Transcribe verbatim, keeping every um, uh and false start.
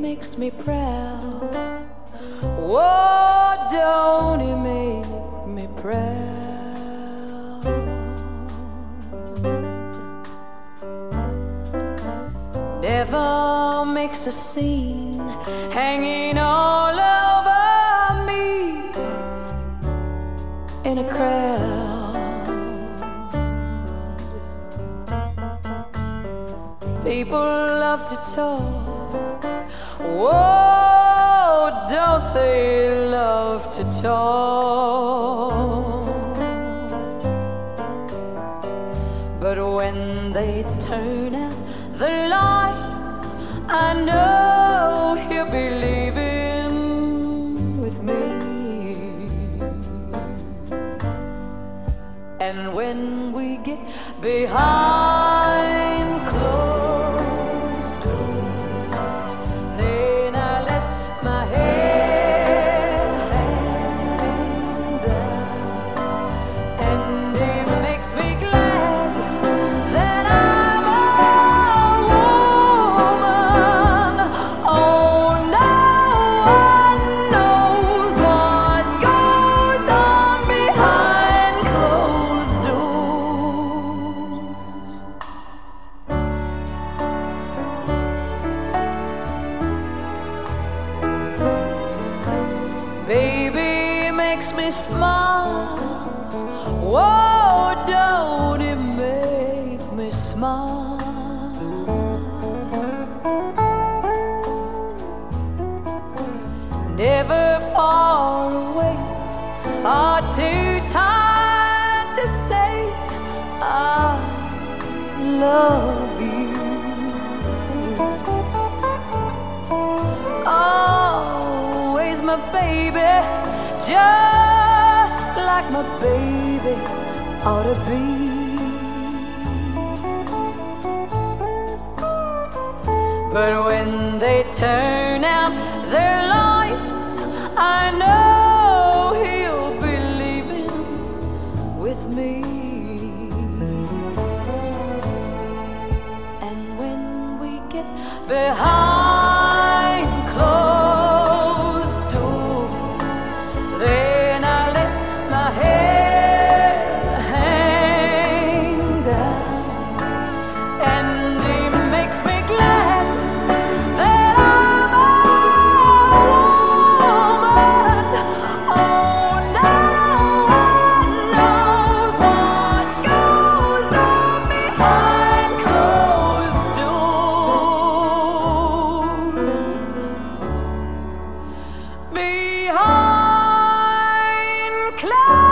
makes me proud. Oh, don't he make me proud? Never makes a scene hanging all over me in a crowd. People love to talk. Whoa, don't they love to talk? But when they turn out the lights, I know he'll be leaving with me. And when we get behind closed doors, then I let my head hang down, and it makes me glad that I'm a woman. Oh, no one knows what goes on behind closed doors. Baby makes me smile. Whoa, don't it make me smile? Never far away or too tired to say I love you. Always my baby, just like my baby ought to be. But when they turn out their lights, I know he'll be leaving with me. And when we get behind closed doors, then I let my head hang down, and it makes me glad that I'm a woman. Oh, no one knows what goes on behind closed doors. Behind closed